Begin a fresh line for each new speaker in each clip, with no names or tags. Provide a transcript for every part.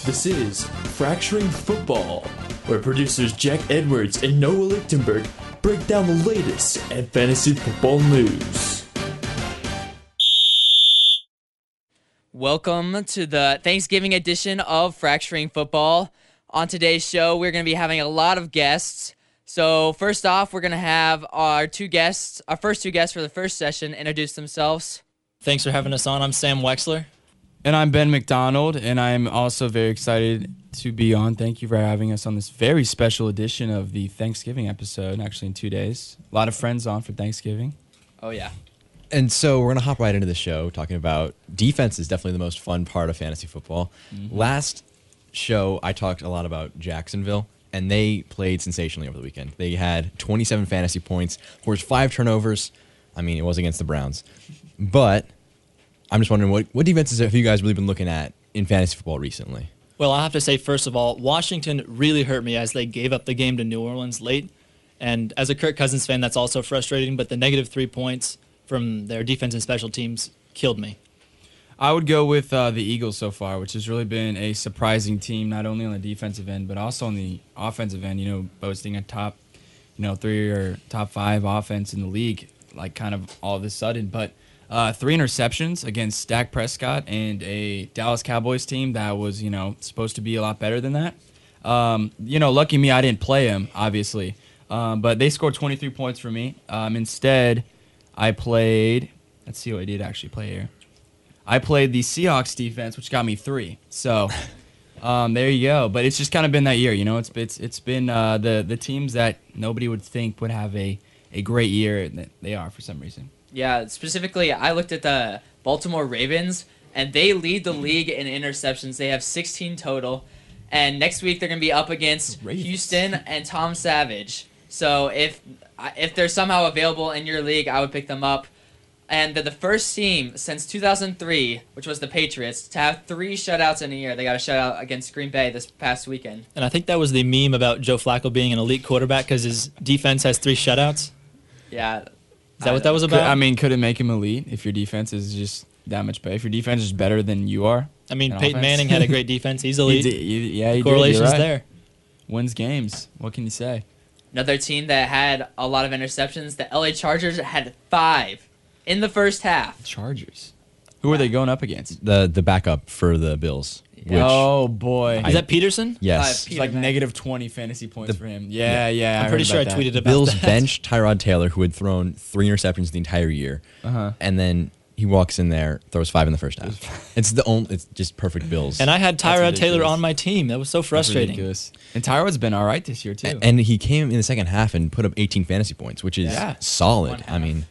This is Fracturing Football, where producers Jack Edwards and Noah Lichtenberg break down the latest in fantasy football news.
Welcome to the Thanksgiving edition of Fracturing Football. On today's show, we're going to be having a lot of guests. So first off, we're going to have our first two guests for the first session introduce themselves.
Thanks for having us on. I'm Sam Wexler.
And I'm Ben McDonald, and I'm also very excited to be on. Thank you for having us on this very special edition of the Thanksgiving episode, actually in 2 days. A lot of friends on for Thanksgiving.
Oh, yeah.
And so we're going to hop right into the show talking about defense is definitely the most fun part of fantasy football. Mm-hmm. Last show, I talked a lot about Jacksonville, and they played sensationally over the weekend. They had 27 fantasy points, forced 5 turnovers. I mean, it was against the Browns. But I'm just wondering, what defenses have you guys really been looking at in fantasy football recently?
Well, I have to say, first of all, Washington really hurt me as they gave up the game to New Orleans late. And as a Kirk Cousins fan, that's also frustrating. But the negative 3 points from their defense and special teams killed me.
I would go with the Eagles so far, which has really been a surprising team, not only on the defensive end, but also on the offensive end, boasting a top, 3 or top 5 offense in the league, like kind of all of a sudden. But 3 interceptions against Dak Prescott and a Dallas Cowboys team that was, supposed to be a lot better than that. Lucky me, I didn't play him, obviously. But they scored 23 points for me. Instead, I played, let's see what I did actually play here. I played the Seahawks defense, which got me 3. So there you go. But it's just kind of been that year, It's been the teams that nobody would think would have a great year that they are for some reason.
Yeah, specifically, I looked at the Baltimore Ravens, and they lead the league in interceptions. They have 16 total. And next week, they're going to be up against Houston and Tom Savage. So if they're somehow available in your league, I would pick them up. And they're the first team since 2003, which was the Patriots, to have 3 shutouts in a year. They got a shutout against Green Bay this past weekend.
And I think that was the meme about Joe Flacco being an elite quarterback because his defense has 3 shutouts.
Yeah.
Is that what that was about?
Could it make him elite if your defense is just that much better? If your defense is better than you are?
Peyton
offense?
Manning had a great defense. He's elite.
He
Correlation's
did.
there.
Wins games. What can you say?
Another team that had a lot of interceptions, the LA Chargers, had 5 in the first half.
Chargers. Who are they going up against?
The backup for the Bills.
Yeah.
Oh, boy.
Is that Peterson?
Yes.
It's like negative 20 fantasy points for him. Yeah.
I'm pretty sure I tweeted about
Bills
that.
bench Tyrod Taylor, who had thrown 3 interceptions the entire year. And then he walks in there, throws 5 in the first half. It's just perfect Bills.
And I had Tyrod Taylor
ridiculous.
on my team. That was so frustrating.
And Tyrod's been all right this year, too.
And he came in the second half and put up 18 fantasy points, which is solid. I mean,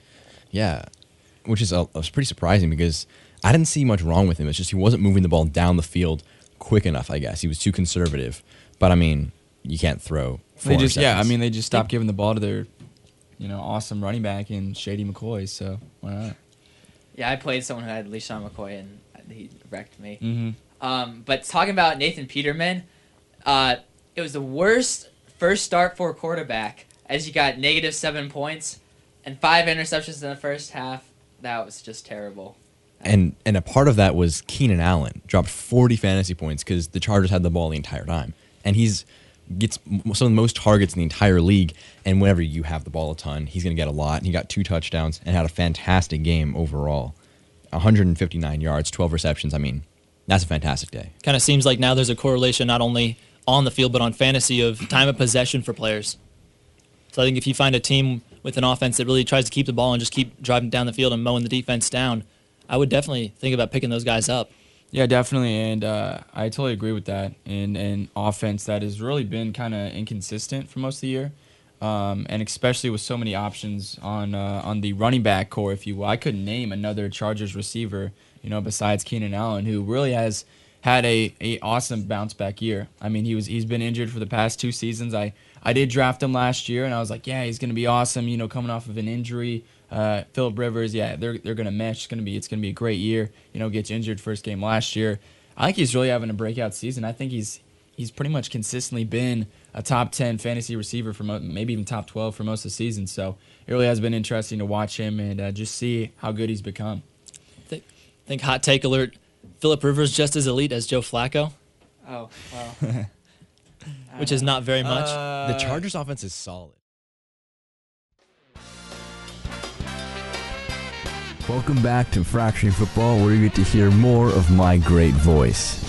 which is pretty surprising because I didn't see much wrong with him. It's just he wasn't moving the ball down the field quick enough, I guess. He was too conservative. But, I mean, you can't throw 4 interceptions.
They just stopped giving the ball to their, awesome running back in Shady McCoy, so why not?
Yeah, I played someone who had LeSean McCoy, and he wrecked me.
Mm-hmm.
But talking about Nathan Peterman, it was the worst first start for a quarterback, as you got negative 7 points and 5 interceptions in the first half. That was just terrible.
And a part of that was Keenan Allen dropped 40 fantasy points because the Chargers had the ball the entire time. And gets some of the most targets in the entire league. And whenever you have the ball a ton, he's going to get a lot. And he got 2 touchdowns and had a fantastic game overall. 159 yards, 12 receptions. I mean, that's a fantastic day.
Kind of seems like now there's a correlation not only on the field but on fantasy of time of possession for players. So I think if you find a team with an offense that really tries to keep the ball and just keep driving down the field and mowing the defense down, I would definitely think about picking those guys up.
Yeah, definitely, and I totally agree with that. In an offense that has really been kind of inconsistent for most of the year, and especially with so many options on the running back core, if you will. I couldn't name another Chargers receiver, besides Keenan Allen, who really has had a awesome bounce back year. I mean, he's been injured for the past 2 seasons. I did draft him last year, and I was like, yeah, he's going to be awesome. Coming off of an injury. Phillip Rivers, they're going to mesh. It's going to be a great year. Gets injured first game last year. I think he's really having a breakout season. I think he's pretty much consistently been a top 10 fantasy receiver for maybe even top 12 for most of the season. So it really has been interesting to watch him and just see how good he's become.
Think hot take alert. Phillip Rivers just as elite as Joe Flacco.
Oh, well.
which is not very much.
The Chargers' offense is solid.
Welcome back to Fracturing Football, where you get to hear more of my great voice.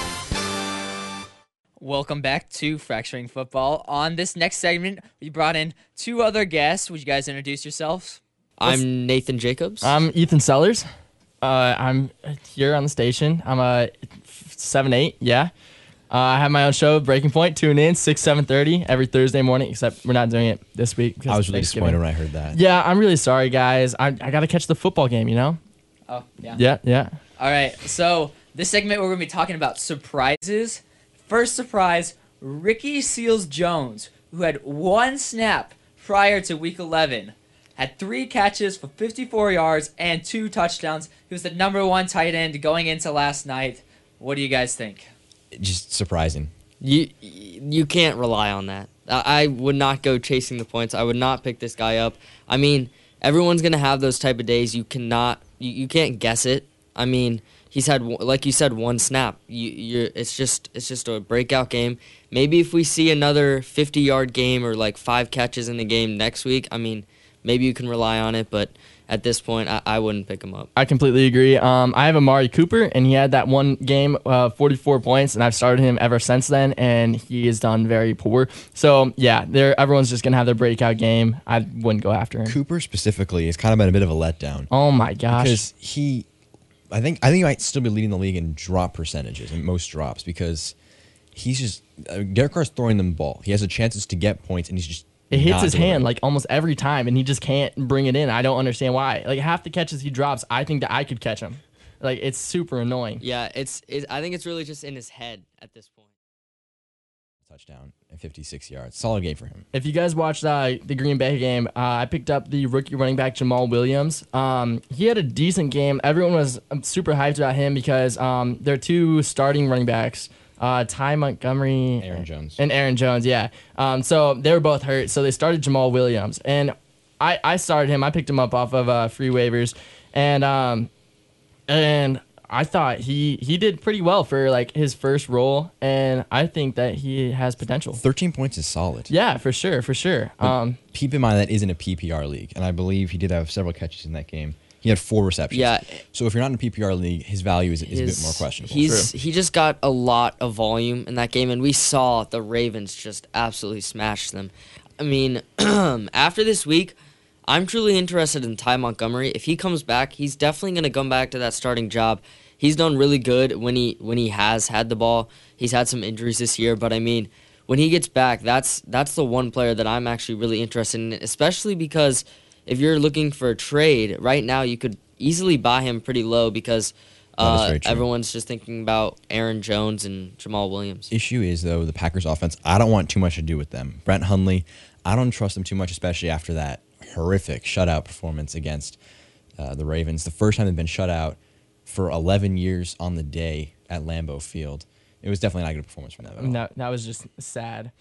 Welcome back to Fracturing Football. On this next segment, we brought in two other guests. Would you guys introduce yourselves?
I'm Nathan Jacobs.
I'm Ethan Sellers. I'm here on the station. I'm a 7-8, yeah. I have my own show, Breaking Point. Tune in 6-7:30 every Thursday morning, except we're not doing it this week.
I was really disappointed when I heard that.
Yeah, I'm really sorry, guys. I got to catch the football game, you know?
Oh, yeah.
Yeah.
All right, so this segment we're going to be talking about surprises. First surprise, Ricky Seals-Jones, who had one snap prior to Week 11, had 3 catches for 54 yards and 2 touchdowns. He was the number 1 tight end going into last night. What do you guys think?
Just surprising.
You can't rely on that. I would not go chasing the points. I would not pick this guy up. I mean, everyone's gonna have those type of days. You can't guess it. I mean, he's had, like you said, one snap. It's just a breakout game. Maybe if we see another 50-yard game or like 5 catches in the game next week, I mean, maybe you can rely on it. But at this point, I wouldn't pick him up.
I completely agree. I have Amari Cooper, and he had that one game, 44 points, and I've started him ever since then, and he has done very poor. So, yeah, everyone's just going to have their breakout game. I wouldn't go after him.
Cooper specifically has kind of been a bit of a letdown.
Oh, my gosh.
Because I think he might still be leading the league in drop percentages, in most drops, because he's just Derek Carr's throwing them the ball. He has the chances to get points, and he's just
it hits
not
his
delivering.
hand like almost every time, and he just can't bring it in. I don't understand why. Like half the catches he drops, I think that I could catch him. Like it's super annoying.
Yeah, I think it's really just in his head at this point.
Touchdown and 56 yards. Solid game for him.
If you guys watched the Green Bay game, I picked up the rookie running back Jamal Williams. He had a decent game. Everyone was super hyped about him because their 2 starting running backs, Ty Montgomery
Aaron Jones.
and Aaron Jones, yeah. So they were both hurt, so they started Jamal Williams. And I started him. I picked him up off of free waivers. And I thought he did pretty well for like his first role, and I think that he has potential.
13 points is solid.
Yeah, for sure.
Keep in mind that isn't a PPR league, and I believe he did have several catches in that game. He had 4 receptions.
Yeah.
So if you're not in a PPR league, his value is a bit more questionable.
He just got a lot of volume in that game, and we saw the Ravens just absolutely smash them. I mean, after this week, I'm truly interested in Ty Montgomery. If he comes back, he's definitely going to come back to that starting job. He's done really good when he has had the ball. He's had some injuries this year, but I mean, when he gets back, that's the one player that I'm actually really interested in, especially because if you're looking for a trade, right now you could easily buy him pretty low because everyone's just thinking about Aaron Jones and Jamal Williams.
Issue is, though, the Packers offense, I don't want too much to do with them. Brent Hundley, I don't trust him too much, especially after that horrific shutout performance against the Ravens. The first time they've been shut out for 11 years on the day at Lambeau Field. It was definitely not a good performance from them at all.
No, that was just sad.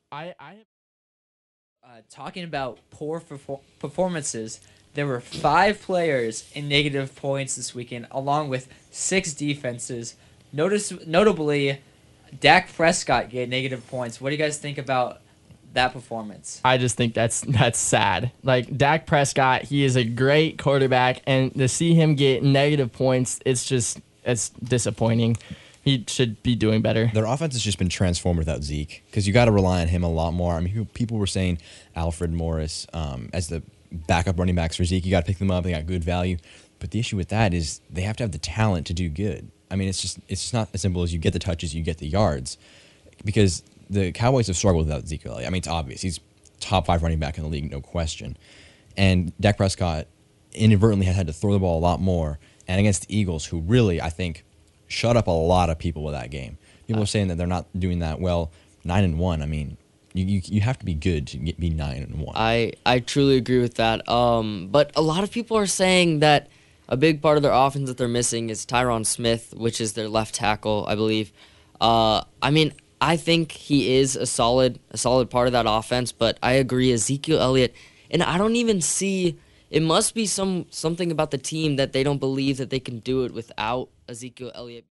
Talking about poor performances, there were 5 players in negative points this weekend, along with 6 defenses. Notably, Dak Prescott gave negative points. What do you guys think about that performance?
I just think that's sad. Like Dak Prescott, he is a great quarterback, and to see him get negative points, it's disappointing. He should be doing better.
Their offense has just been transformed without Zeke because you got to rely on him a lot more. I mean, people were saying Alfred Morris as the backup running backs for Zeke. You got to pick them up. They got good value. But the issue with that is they have to have the talent to do good. I mean, it's just not as simple as you get the touches, you get the yards. Because the Cowboys have struggled without Zeke Elliott. I mean, it's obvious. He's top 5 running back in the league, no question. And Dak Prescott inadvertently has had to throw the ball a lot more. And against the Eagles, who really, I think, shut up a lot of people with that game. People are saying that they're not doing that well. 9-1. I mean, you have to be good to be 9-1.
I truly agree with that. But a lot of people are saying that a big part of their offense that they're missing is Tyron Smith, which is their left tackle, I believe. I mean, I think he is a solid part of that offense, but I agree, Ezekiel Elliott, and I don't even see. It must be something about the team that they don't believe that they can do it without Ezekiel Elliott.